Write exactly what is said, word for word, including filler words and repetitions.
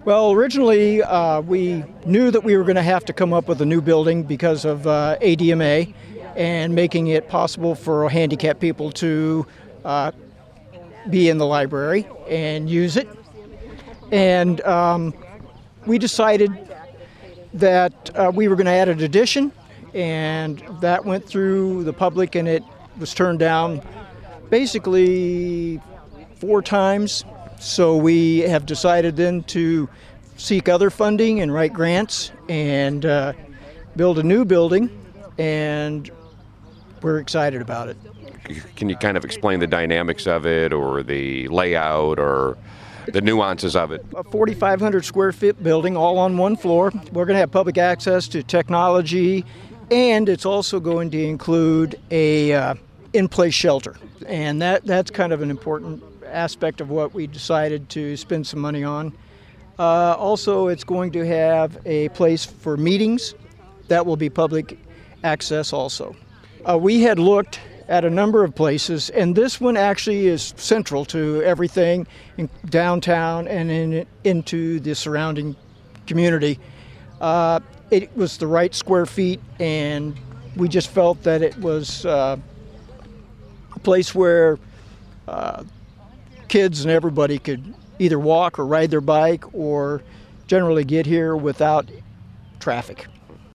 Well, originally uh, we knew that we were going to have to come up with a new building because of uh, A D M A and making it possible for handicapped people to uh, be in the library and use it. And um, we decided that uh, we were going to add an addition, and that went through the public and it was turned down basically four times. So we have decided then to seek other funding and write grants and uh, build a new building, and we're excited about it. Can you kind of explain the dynamics of it or the layout or the nuances of it? A forty-five hundred square foot building all on one floor. We're going to have public access to technology, and it's also going to include a uh, in-place shelter. And that that's kind of an important aspect of what we decided to spend some money on. Uh, also, it's going to have a place for meetings that will be public access also. Uh, we had looked at a number of places, and this one actually is central to everything in downtown and in, into the surrounding community. Uh, it was the right square feet, and we just felt that it was uh, a place where uh, kids and everybody could either walk or ride their bike or generally get here without traffic.